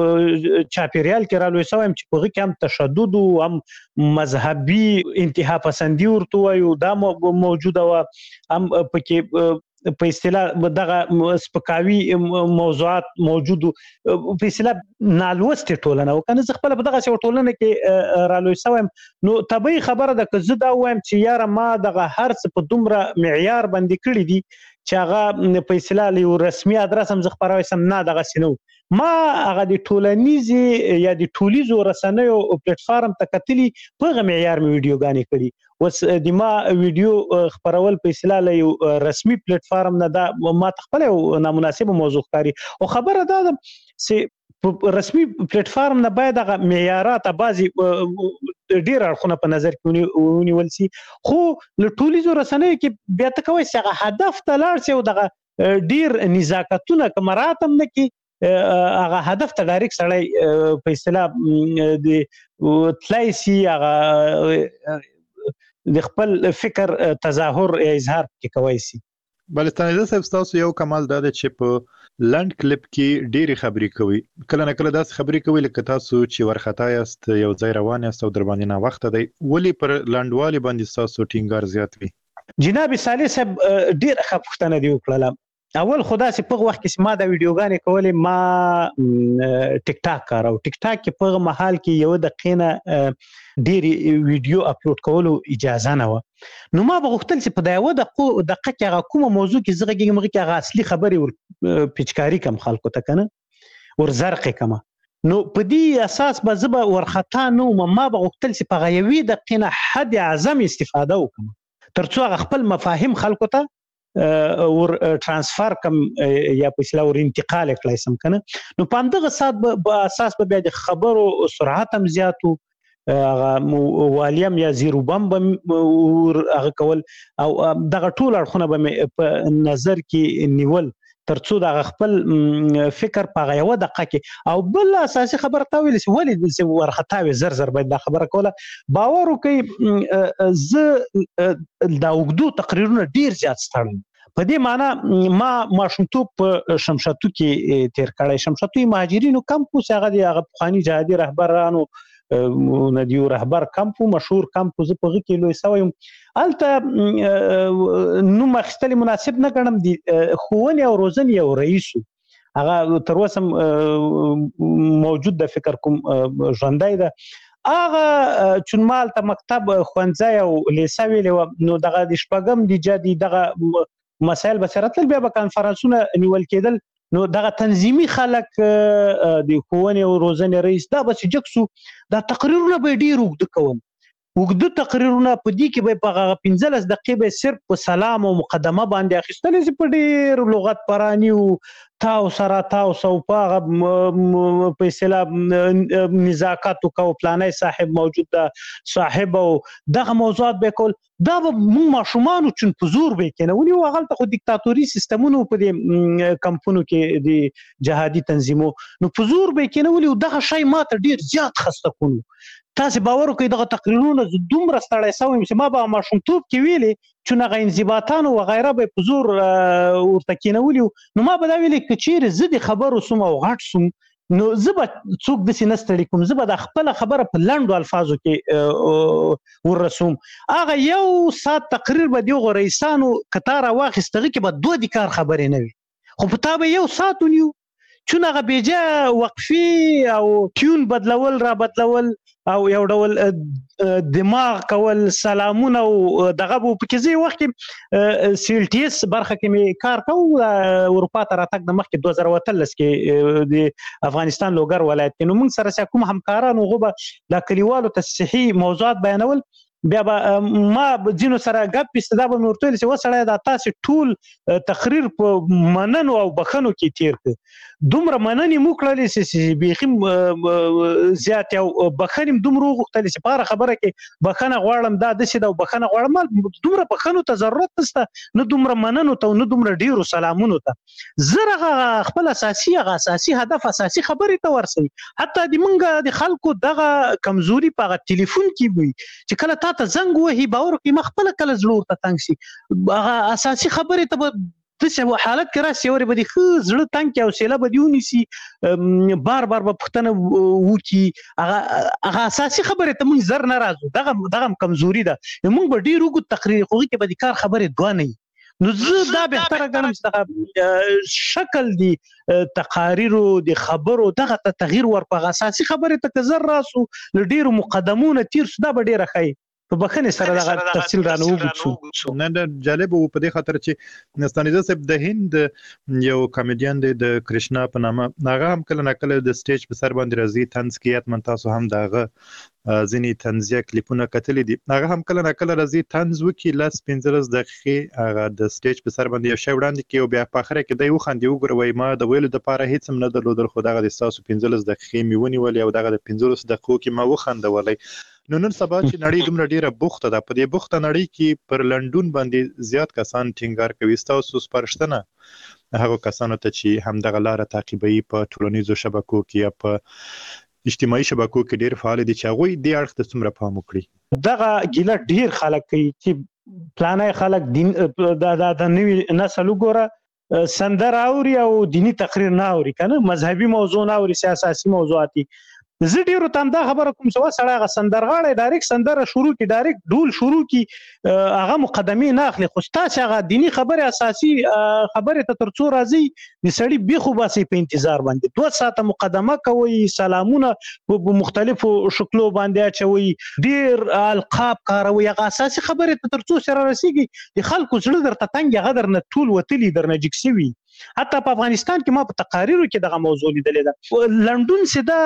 چاپیریال کې رالوشي وایم چې په کې هم تشدد او هم مذهبي انتها پسندي ورته وایو دا موجوده و هم پکې په اصطلاح دغه سپکاوي موضوعات موجود په اصطلاح نالوسته ټولنه او کنه خپل په دغه ټولنه کې رالوي سوم نو طبيعي خبره ده که زه دا وایم چې یاره ما دغه هر څه په دومره معیار باندې کړی دي چې هغه په اصطلاح یو رسمي ادرس هم زغپراوي سم نه دغه سينو ما هغه د ټولنیزي یا د ټولیزو رسنیو پلیټ فارم ته کتلی په معیار می ویډیوګانې کړي وس د ما ویډیو خبرول په اصطلاح یو رسمي پلیټ فارم نه دا ما خپل نامناسب موضوع کاری او خبره ده چې رسمي پلیټ فارم نه باید هغه معیارات بازي ډیر اړخونه په نظر کې ونیول سي خو له ټولیزو رسنیو کې بیا ته کوي چې هدف ته لاړ سي او دغه ډیر نزاکتونه کمراتم نه کې هغه هدف ته ډایرکټ سړی په اصطلاح د تلایسي هغه د خپل فکر تظاهر اظهار کې کوي سي بلستانیزه صاحب تاسو یو کمال دا چې په لند کلیپ کې ډېری خبرې کوي کله نه کله داس خبرې کوي لکه تاسو چې ورختا یاست یو ځای روان یاست او در باندې نه وخت دی ولی پر لندوالي باندې تاسو ټینګار زیات وي جناب صالح صاحب ډېر خپښتنه دی وکړه اول خدا سي په وخت کې ما دا ویډیوګانې کولې ما ټیک ټاک کارو ټیک ټاک کې په محل کې یو دقیقه ډېری ویډیو اپلوډ کولو اجازه نه و نو ما بغوښتل چې په دا یو دقیقه کې هغه کومه موضوع کې زغه کې هغه اصلي خبري ور پچکاری کم خلکو ته کنه ور زرق کما نو په دې اساس به زبا ورختا نو ما بغوښتل چې په غیوي دقیقه حد اعظم استفاده وکم ترڅو خپل مفاهیم خلکو ته ور ترانسفر کم یا په اصطلاح ور انتقال کړای سم کنه نو په دغه سات په اساس به د خبرو سرعت هم زیاتو والیم یا زیرو بم هغه کول او دغه ټول اړخونه به په نظر کې نیول ترڅو د خپل فکر په یو دقیقه کې او بل اساسي خبره تا ویل چې ولې ورختاوي زر باید دا خبره کوله باور وکي ز دا وګدو تقریرونه ډیر زیات ستړم په دې معنی ما ماشومتوب په شمشاتو کې تیر کړی شمشاتو مهاجرینو کمپوس هغه د افغاني جهادي رهبرانو ندیو رهبر کمپو مشهور کمپو ز په کې لوي سویم الته نو مخستل مناسب نه ګڼم دي خوونی او روزنی او رئیس هغه تر اوسه موجود د فکر کوم ژوندای ده هغه چونمال ته مکتب خوانځي او لیسوي نو دغه د شپږم د جدي دغه مسائل بصیرت بیا به کانفرنسونه نیول کېدل نو دغه تنظیمي خلک د خوونی او روزنی رئیس دا بس جکسو دا تقریرونه به ډیر وګد کوم وګړو تقریرونه په دې کې به په 15 دقیقې به صرف په سلام او مقدمه باندې اخیستل شي په ډېر لغت پرانی او تاو سو په اصطلاح نزاکت او پلانای صاحب موجود ده صاحب او دغه موضوعات به کول دا به موږ ماشومان چون په زور به کنه ونی وغلطه خو دیکتاتوري سیستمونو په دې کمپونو کې د جهادي تنظیمو نو په زور به کنه ولي دغه شی ماته ډیر زیات خسته کونو تاسو باور وکړئ دغه تقریرونه دومره ستړی شوم چې ما به ماشومتوب کې ویلي چې هغه انضباطان او غیره به په زور ورته کینولي نو ما به دا ویلي چې چیرې زه د خبرو سم او غټ سم نو زه به څوک داسې نه ستړي کوم زه به د خپله خبره په لنډو الفاظو کې ورسوم هغه یو ساعت تقریر به د هغو رئیسانو کتا راواخیست هغې کې به 2 د کار خبرې نه وي خو په تا به یو ساعت ونیو چون هغه بیجا وقفي او ټیون بدلول را بدلول او یو ډول دماغ کول سلامونه او دغه په کې وخت سیلټیس برخه کې می کار کوم اروپا ته راتګ د مخکې 2013 کې د افغانستان لوګر ولایت کې نو موږ سره کوم همکارانو غوبه د کلیوالو ته صحیح موضوعات بیانول بیا ما ځینو سره ګپ استدا به نورته چې وسړی د تاسو ټول تقریر په مننو او بخنو کې تیر ک دومره مننې مو کړلې چې بيخي زیات او بخنیم دومره غوښتل چې په خبره کې بخنه غواړم دا د څه د بخنه غواړم دومره بخنو ته ضرورت نشته نو دومره مننو ته نو دومره ډیرو سلامونو ته زره خپل اساسي هدف اساسي خبرې ته ورسي حتی د منګه د خلکو دغه کمزوري په ټلیفون کې وي چې کله ته زنګ وهي باور کې مخبل کله زلور ته تنګ شي هغه اساسي خبره ته د څه حالت کې راسي اوري بده خو زړه تنګ او سیله بدیونی سي بار په پښتنه وکی هغه اساسي خبره ته مونږ زر ناراضو دغه کمزوري ده مونږ به ډیرو کو تقریر خو کې به د کار خبره دوه نه نو زه دا به تر غنم چې شکل دی تقاریر د خبرو دغه تغییر ورپغه اساسي خبره ته زر راسو ډیرو مقدمونه تیر سودا به ډیره خای په بخنه سره دغه تفصیل را نه وګورئ نه جالب وو په دې خاطر چې نستانیزه صاحب د هند یو کامیډین د کرشنا په نامه هغه هم کله نکله د سټیج په سر باندې راځي طنز کیات من تاسو هم دغه ځینی طنزیه کلیپونه کتلې دي هغه هم کله نکله راځي طنز وکي لاس 15 دقیقې هغه د سټیج په سر باندې یو شی وړاندې کوي او بیا په اخر کې دی وخاندي وګوروي ما د ویلو د پاره هیڅ هم نه درلودل خو دغه د تاسو 15 دقیقې میونی ولې او دغه د 15 دقیقو کې ما وخاندولې نو نن سبا چې نړۍ دومره ډیره بوخته ده په دې بوخته نړۍ کې پر لندن باندې زیات کسان ټینګار کوي تاسو سپارښتنه هغه کسانو ته چې هم دغه لار تعقیبوي په ټولنیزو شبکو کې یا په اجتماعي شبکو کې ډیر فعال دي چې هغه دې اړخ ته څومره پام وکړي دغه ګیله ډیر خلک کوي چې پلانای خلک دین د نوې نسل وګوره سندر اوري او دینی تقریر نه اوري کنه مذهبي موضوع نه اوري سیاسي موضوعاتي زه ډیرو تم دا خبره کوم چې وسړی غ سندرغاړي ډایرک سندره شروع کی ډایرک ډول شروع کی هغه مقدمه نه اخلي خو تاسو هغه دینی خبره اساسي خبره ته ترڅو راځي د سړی بيخو باسي په انتظار باندې 2 ساعته مقدمه کوي سلامونه په مختلفو شکلو باندې اچوي ډیر القاب کاروي هغه اساسي خبره ته ترڅو سره رسیږي د خلکو زړه درته تنګ غدر نه ټول وتلی درنه جکسوي حتی په افغانستان کې ما په تقاریرو کې دغه موضوع لیدلې ده لندن سده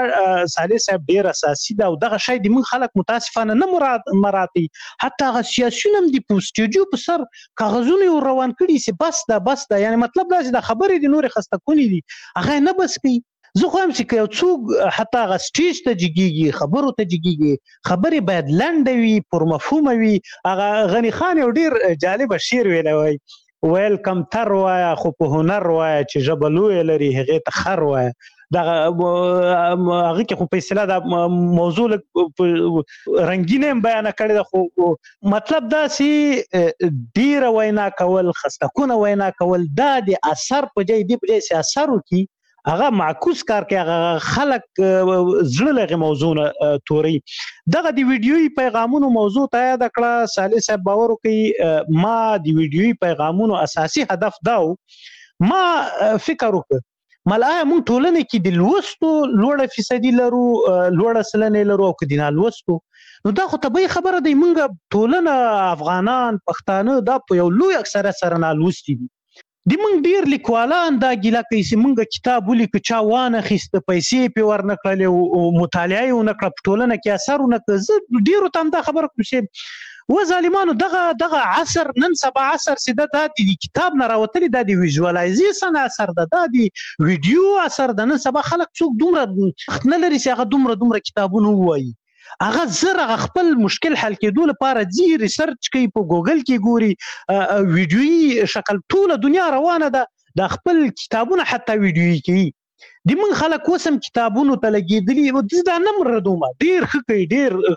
د صالح صاحب ډیر اساسي ده او دغه شی د من خلک متاسفانه نه مراتي حتی هغه سیاسيون هم د پوسټیجو په سر کاغذونه روان کړي سي بس دا یعنی مطلب دا چې د خبرې د نور خسته کونی دي هغه نه بس کوي زه خو هم چې یو څوک حتی هغه سټیج ته جګیږي خبرو ته جګیږي خبرې باید لنډه وي پر مفهوم وي هغه غنی خان یو ډیر جالب شعر ویلی ویلکم تر وایا خو په هنر وایا چې جبلوې لري هغه ته خر وایا دا هغه کې خو په اصطلاح د موضوع رنگینه بیان کړی خو مطلب دا چې ډیر وینا کول خستکونه وینا کول دا د اثر په ځای دی په ځای اثر وکي هغه معکوس کار کوي هغه خلک زړه لغه موضوع توري دغه دی ویډیوي پیغامونو موضوع ته یاد کړه صالح صاحب باور کوي ما دی ویډیوي پیغامونو اساسي هدف داو ما فکر وکړ ملای مون ټولنه کې د لوستو لوړه فیصدي لرو لوړه سلنه لرو او کدینه لوستو نو دا خو طبيعي خبره دی مونږ ټولنه افغانان پښتانه دا په یو لوی اکثریت سره نه لوستي دي د موږ ډیر لیکوالان دا ګیله کوي چې موږ کتاب ولیکو چا وانه خسته پیسې په ورنکړلې او مطالعه یې ونکړه په ټولنه کې اثر ونکړ. زه ډیرو ته دا خبره کوم چې و ظالمانو دغه عصر نن سبا عصر چې د کتاب نه راوتلی دا د ویژوالایزیشن اثر ده، دا د ویډیو اثر ده. نن سبا خلک څوک دومره وخت نه لري چې هغه دومره کتابونه ووایي. هغه زره خپل مشکل حل کېدو لپاره ځي ریسرچ کوي، په ګوګل کې ګوري، ویډیویي شکل ټوله دنیا روانه ده، د خپل کتابونه حتی ویډیویي کوي. د موږ خلک اوس هم کتابونو ته لګېدلي، دا نه مردومه ډېر ښه کوي، ډېر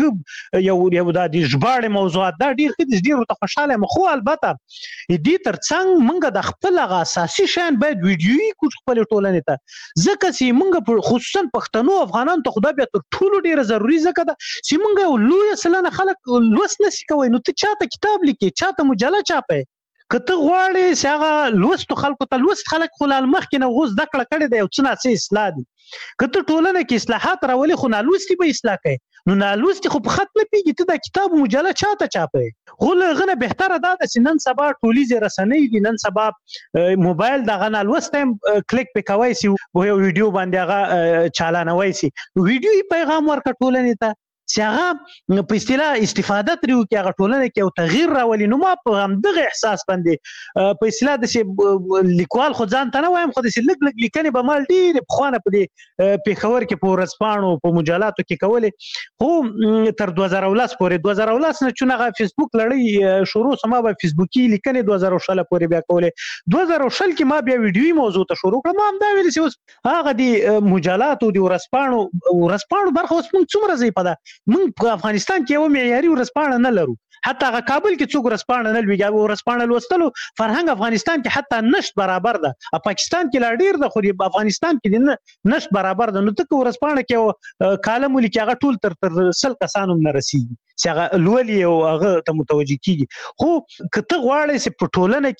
ښه یو دا د ژباړې موضوعات دا ډېر ښه دي، ډېرو ته خوشحاله یم. خو البته دې تر څنګ موږ د خپل هغه اساسي شیان باید ویډیویي کړو خپلې ټولنې ته، ځکه چې موږ خصوصا پښتنو افغانانو ته خو دا بیا تر ټولو ډېره ضروري ځکه ده چې موږ یو لویه سلنه خلک لوست نشي کوی. نو ته چاته کتاب لیکې، چاته مجله چاپی، که ته غواړې چې هغه لوستو خلکو ته لوست خلک خو لا مخکې نه اوس زده کړه کړې ده، یو څه ناڅه اصلاح دي. که ته ټولنه کې اصلاحات راولې خو نالوستي به اصلاح کوي، نو نالوستي خو په خط نه پیږي. ته دا کتاب مجله چاته چاپی؟ خو له هغه نه بهتره دا ده چې نن سبا ټولیزې رسنۍ دي، نن سبا موبایل دغه نالوستی هم کلیک پې کوی سي، یو ویډیو باندې هغه چالانوی سي، ویډیویي پیغام ورکړه ټولنې ته چې هغه په اصطلاح استفاده ترې وکړي، هغه ټولنه کې یو تغییر راولي. نو ما په همدغه احساس باندې په اصطلاح داسې لیکوال خو ځان ته نه وایم، خو داسې لږ لږ لیکنې به ما ډېرې پخوانه په دې پېښور کې په ورځپاڼو په مجلاتو کې کولې، خو تر 2019 پورې 2019 نه چون هغه فیسبوک لړۍ شروع سو، ما به فیسبوکي لیکنې 2020 پورې بیا کولې. 2020 کې ما بیا ویډیویي موضوع ته شروع کړم. ما همدا ویلې چې اوس هغه د مجلاتو د ورځپاڼو برخه اوس موږ څومره ضعیفه ده. موږ په افغانستان کې یو معیاري ورځپاڼه نه لرو، حتی هغه کابل کې څوک ورځپاڼه نه لوي. ورځپاڼه لوستلو فرهنګ افغانستان کې حتی نشت برابر ده، پاکستان کې لا ډیر ده، خو افغانستان کې نشت برابر ده. نو ته که ورځپاڼه کې کالم ولیکې هغه ټول تر 100 کسانو نه رسیږي چې هغه لولي او هغه ته متوجه کیږي. خو که ته غواړې چې په ټولنه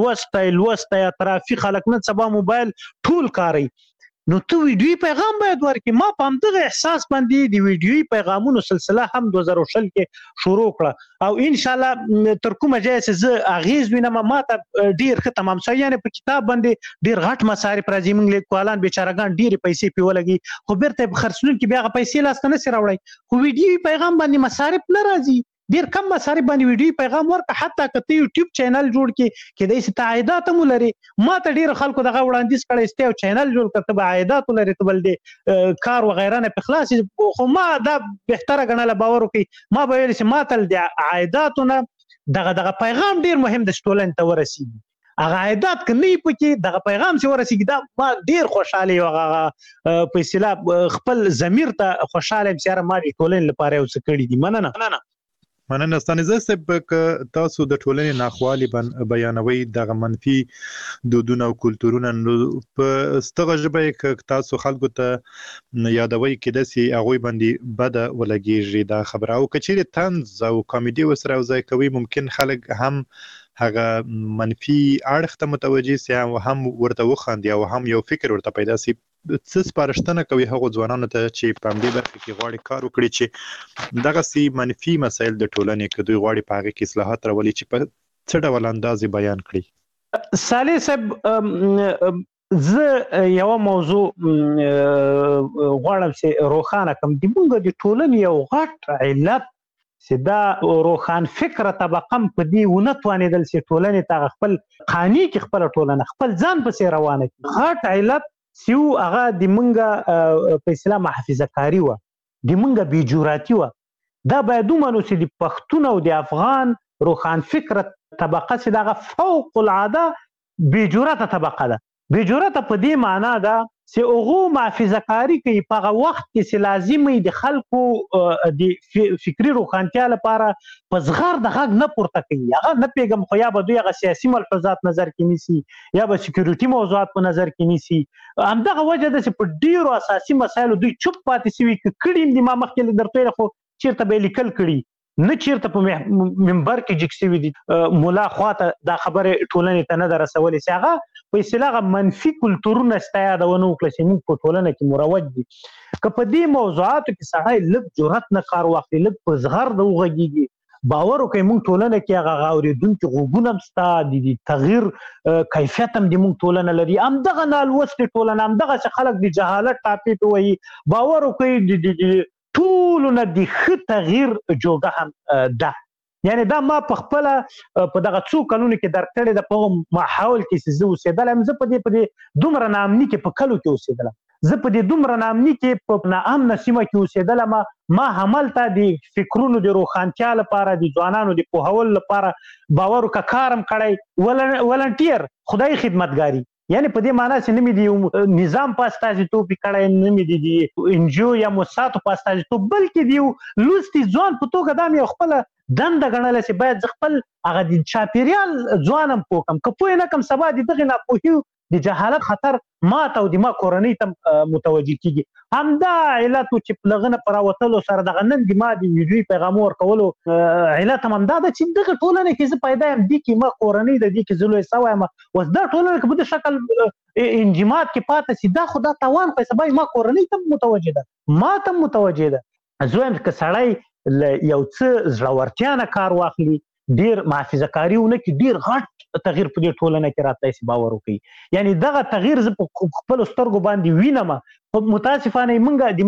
کې لوستی اطرافي خلک نن سبا موبایل ټول کاروي، نو ته ویډیویي پیغام باید ورکړي. ما په همدغه احساس باندې د ویډیویي پیغامونو سلسله هم 2020 کې شروع کړه، او انشاءالله تر کومه ځایه چې زه اغیز وینم ما ته ډېر ښه تمام شوی. یعنې په کتاب باندې ډېر غټ مصارف راځي، موږ لیکوالان بیچارهګان ډېرې پیسې پرې ولګي، خو بیرته یې په خرڅلونکي بیا هغه پیسې لاسته نشي راوړی. خو ویډیویي پیغام باندې مصارف نه راځي، ډیر کم مصارف باندې ویډیو پیغام ورکړه. حتی که ته یوټیوب چینل جوړ کړې کېدای شي ته عایدات هم ولري. ما ته ډیرو خلکو دغه وړاندیز کړی چې یو چینل جوړ کړه، ته به عایدات ولري، ته بل د کار وغیره نه پې خلاص. خو ما دا بهتره ګڼله، باور وکړئ ما به ویل چې ما ته د عایداتو نه دغه پیغام ډیر مهم ده چې ټولنې ته ورسېږي. هغه عایدات که نه وي پکې دغه پیغام چې ورسېږي، دا ما ډیر خوشحاله یم. هغه په اصطلاح خپل ضمیر ته خوشحاله یم چې یاره ما د ټولنې لپاره یو څه کړي دي. مننه. ستانیزه صاحب، که تاسو د ټولنې ناخوالې بیانوي، دغه منفي دودونه او کلتورونه، نو په ستغه ژبه کې تاسو خلکو ته یادوي کېدای شي هغوی باندې بده ولګېږي دا خبره، او که چیرې طنز او کامیډي ورسره یوځای کوي، ممکن خلک هم هغه منفي اړخ ته متوجه سي او هم ورته وخاندي او هم یو فکر ورته پیدا سي. څه سپارښتنه کوي هغو ځوانانو ته چې په همدې برخه کې غواړي کار وکړي چې دغسې منفي مسایل د ټولنې که دوی غواړي په هغې کې اصلاحات راولي چې په څه ډول انداز یې بیان کړي؟ صالح صاحب، زه یوه موضوع غواړم چې روښانه کړم. د موږ د ټولنې یو غټ علت چې دا روښان فکره طبقه هم په دې ونه توانېدل چې ټولنې ته خپل قانع کړي، خپله ټولنه خپل ځان پسې روانه کړي. غټ علت چې هغه د موږ په اصطلاح محافظه کاري وه، د موږ بېجراتي وه. دا باید ومنو چې د پښتون او د افغان روښان فکره طبقه چې دغه فوق العاده بېجرته طبقه ده. بېجرته په دې معنا ده چې هغو محافظه کاري کوي په هغه وخت کې چې لازم وي د خلکو د فکري روښانتیا لپاره په زغر د غږ نه پورته کوي. هغه نه پوهېږم، خو یا به دوی هغه سیاسي ملحوظات نظر کې نیسي یا به سکیورټي موضوعات په نظر کې نیسي. همدغه وجه ده چې په ډېرو اساسي مسایلو دوی چوپ پاتې سوي. که کړي هم دي، ما مخکې درته ویل، خو چېرته به یې لیکل کړي، نه چېرته په منبر کې جګ سوي دي. ملا خواته دا خبرې ټولنې ته نه ده رسولې چې هغه په اصطلاح منفي کلتورونه ستا یادونه وکړه چې موږ په ټولنه کې مروج دي. که په دې موضوعاتو کې سړی لږ جرأت نه کار واخلي، لږ په زغر د وغږېږي باور وکړي موږ ټولنه کې هغه اورېدونکي غوږونه هم شته د تغییر کیفیت هم د موږ ټولنه لري همدغه نالوستې ټولنه همدغسې خلک د جهالت ټاپې ته وایي باور وکړئ د ټولو نه د ښه تغییر جوګه هم ده یعنی دا ما په خپله په دغه څو کلونو کې درک کړې ده په هغه ماحول کې چې زه اوسېدلی زه په دې دومره ناامني کې په کلو کې اوسېدلم زه په دې دومره ناامني کې په ناامنه سیمه کې اوسېدلم ما هملته د فکرونو د روښانتیا لپاره د ځوانانو د پوهولو لپاره باور وکړه کار هم کړی ولنټیر خدای خدمتګاري یعنی په دې معنی چې نه مې د نظام په استازیتوب کړی نه مې د انجیو یا موسساتو په استازیتوب بلکې د یو لوستي ځوان په توګه دا مې خپله دنده ګڼله چې باید زه خپل هغه د چاپېریال ځوان هم پوه کړم که پوه نه کړم سبا د دغې ناپوهي د جهالت خطر ما ته او د ما کورنۍ ته متوجه کیږي همدا علت و چې په هغه نه په راوتلو سره دغه نن د ما د ویډیوي پیغامو ورکولو علت هم همدا ده چې دغه ټولنه کې زه پیدا یم دې کې ما کورنۍ د دې کې زه لوی سوی یم اوس دا ټولنه کې په دې شکل انجماد کې پاتې شي دا خو دا تاوان خو سبا ما کورنۍ ته متوجه ده ما ته متوجه ده زه وایم که سړی یو څه زړورتیا نه کار واخلي ډیر محافظه کاري ونه کړي ډیر غټ تغییر په دې ټولنه کې راتلی شي باور وکړي یعنی دغه تغییر زه په خپلو سترګو باندې وینم خو متاسفانه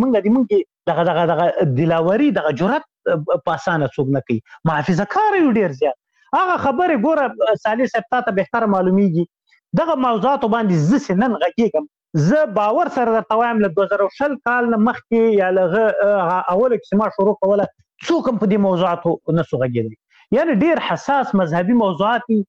موږ دغه دلاوري دغه جرأت په اسانه څوک نه کوي محافظه کار یو ډیر زیات هغه خبرې ګوره صالح صاحب تا ته بهتره معلومیږي دغه موضوعاتو باندې زه چې نن غږیږم زه باور سره درته وایم له 2020 کال نه مخکې یا له اوله کې ما شروع کوله څوک هم په دې موضوعاتو نسو غږېدلی یعنی ډېر حساس مذهبي موضوعات دي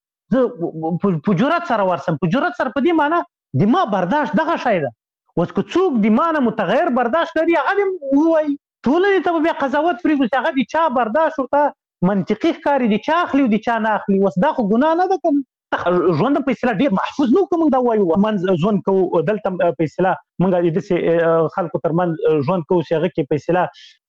زه په جرأت سره ورسم په جرأت سره په دې معنی د ما برداشت دغه شی ده اوس که څوک د ما نه متغیر برداشت لري هغه دې ووایي ټولنې ته به بیا قضاوت پرېږدو چې هغه د چا برداشت ورته منطقي ښکاري د چا اخلي او د چا نه اخلي اوس دا خو ګناه نه ده که ژوند په اصطلاح ډېر محفوظ نه که موږ دا وایو منځ ژوند کوو دلته په اصطلاح موږ داسې خلکو ترمنځ ژوند کوو چې هغه کې په اصطلاح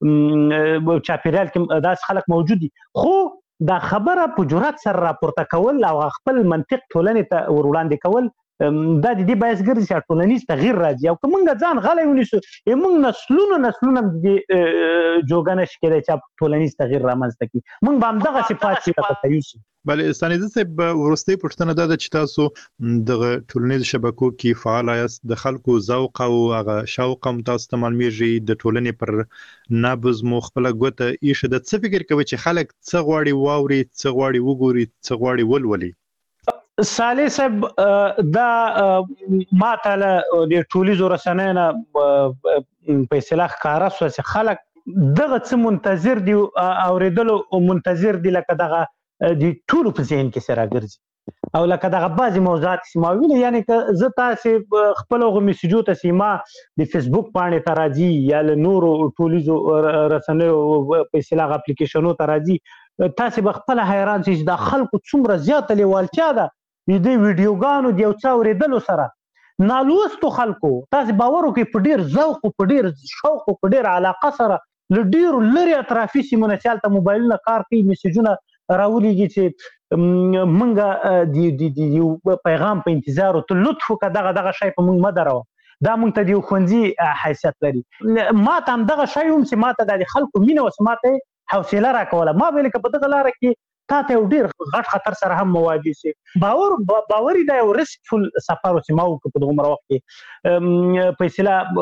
چاپېریال کې داسې خلک موجود دي خو دا خبره په جرأت سره راپورته کول او خپل منطق ټولنې ته ور وړاندې کول دا د دې باعث ګرځي چې ټولنیز تغییر راځي او که موږ ځان غلی ونیسو موږ نسلونه د جوګه نشي کېدی چې ټولنیز تغییر رامنځته کړي موږ به همدغسې پاتې یوسو بله ستانیزه صاحب وروستۍ پوښتنه دا ده چې تاسو دغه ټولنیزو شبکو کې فعال یاست د خلکو ذوق او هغه شوق هم تاسو ته معلومیږي د ټولنې پر نبض مو خپله ګوته ایښې ده څه فکر کوئ چې خلک څه غواړي واوري څه غواړي وګوري څه غواړي ولولي صالح صاحب دا ما ته له د ټولیزو رسنیو نه په اصطلاح ښکاره شوه چې خلک دغه څه منتظر دي اورېدلو منتظر دي لکه دغه د ټولو په ذهن کې سره ګرځي او لکه دغه بعضې موضوعات چې ما ویلي یعنی که زه تاسې خپل هغو میسیجو ته چې ما د فیسبوک پاڼې ته راځي یا له نورو ټولیزو رسنیو په اصطلاح اپلیکیشنو ته راځي تاسې به خپله حیران شئ چې دا خلکو څومره زیاته لیوالتیا ده د دې ویډیوګانو د یو څه اورېدلو سره نالوستو خلکو تاسې باور وکړئ په ډېر ذوق او په ډېر شوق او په ډېر علاقه سره له ډېرو لرې اطرافي سیمو نه چې هلته موبایلونه کار کوي میسیجونه راولیږي چې موږ د یو پیغام په انتظار ته لطف وکړه دغه شی په موږ مه دروه دا موږ ته د یو ښوونځي حیثیت لري ما ته همدغه شی هم چې ما ته د خلکو مینه وه چې ما ته حوصله راکوله ما ویل که په دغه لاره کې تا ته یو ډېر غټ خطر سره هم مواجه شي باوري دا یو ریسکفل سفر و چې ما وکړو په دغومره وخت کې په اصطلاح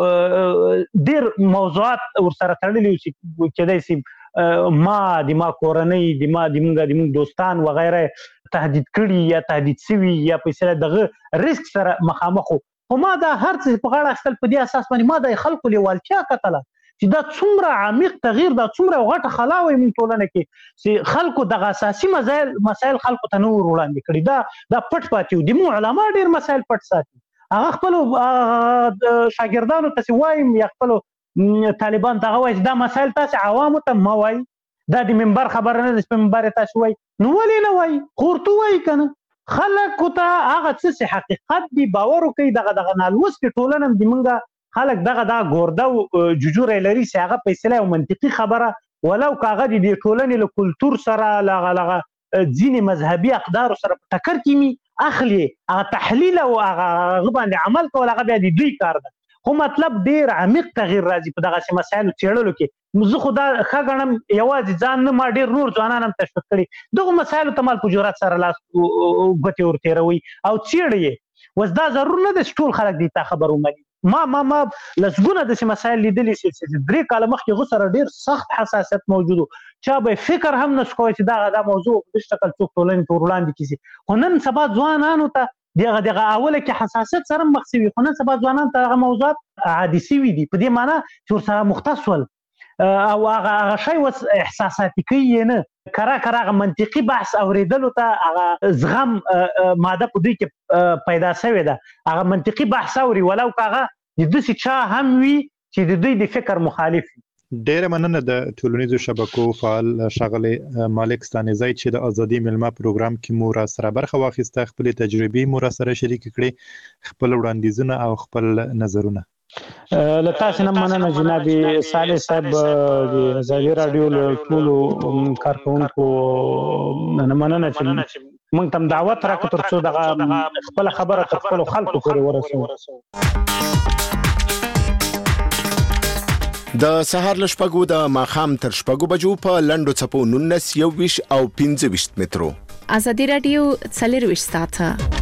ډېر موضوعات ورسره تړلي وو چې کېدی شي ما کورنۍ د موږ دوستان وغیره تهدید کړي یا تهدید شوي یا په اصطلاح دغه ریسک سره مخامخ وو خو ما دا هر څه په غاړه اخیستل په دې اساس باندې ما د خلکو لیوالتیا کتله چې دا څومره عمیق تغییر دا څومره غټه خلا وي موږ ټولنه کې چې خلکو دغه اساسي مسایل خلکو ته نه ور وړاندې کړي دا پټ پاتې وو د موږ علما ډېر مسایل پټ ساتي هغه خپلو شاګردانو ته وایم یا خپلو طالبان دغه وایي چې دا مسایل تاسې عوامو ته مه وایي دا د منبر خبره نه ده چې په منبر یې تاسې وایي نو ولې نه وایي خو ورته وایي که نه خلکو ته هغه څه چې حقیقت دي باور وکړي دغه نالوستې ټولنه هم د موږ خلک دغه ګورده او ججوری لري چې هغه په اصطلاح یو منطقي خبره ولو که هغه د دې ټولنې له کلتور سره له ځینې مذهبي اقدارو سره په ټکر کې مي اخلي هغه تحلیل او هغه باندې عمل کول هغه بیا د دوی کار ده خو مطلب ډیر عمیق تغییر راځي په دغه مسایلو څېړلو کې. زه خو دا ښه ګڼم یوازې ځان نه، ما ډیر نور ځوانان هم تشویق کړي دغه مسایلو ته مال په جرأت سره لاس ګوتې ورتېروي او څېړي یې. اوس دا ضرور نه ده چې ټول خلک دې ته خبر ومني. ما لسګونه داسې مسایل لیدلي چې 3 کاله مخکې هغو سره ډېر سخت حساسیت موجود و، چا به فکر هم نه شو کوی چې دا موضوع په دې شکل څوک ټولنې ته ور وړاندې کړي. خو نن سبا ځوانانو ته دغه اوله کې حساسیت سره مخ شوي، خو نن سبا ځوانانو ته هغه موضوعات عادي شوي دي، په دې معنی چې ورسره مختص ول او هغه شی اوس احساساتي کوي یې نه، کره هغه منطقي بحث اورېدلو ته هغه زغم ماده په دوی کې پیدا شوې ده. هغه منطقي بحث اوري ولو که هغه د داسې چا هم وي چې د دوی د فکر مخالف وي. ډیره مننه د ټولنیزو شبکو فعال ښاغلی مالک ستانیزی چې د ازادي ملما پروګرام کې مو را سره برخه واخیسته، خپل تجربې مو را سره شریک کړې، خپل وړاندیزونه او خپل نظرونه. له تاسو نه مننه جناب صالح صاحب، د ازادي رادیو له ټولو کارکونکو نه مننه چې موږ ته دعوت راکړه ترڅو دغه خپل خبره تر خپل خلکو پورې ورسوو. د سهار له شپږو د ماښام تر شپږو بجو په لنډو څپو 19 21 او 25 مترو. ازادي رادیو 24 ساعته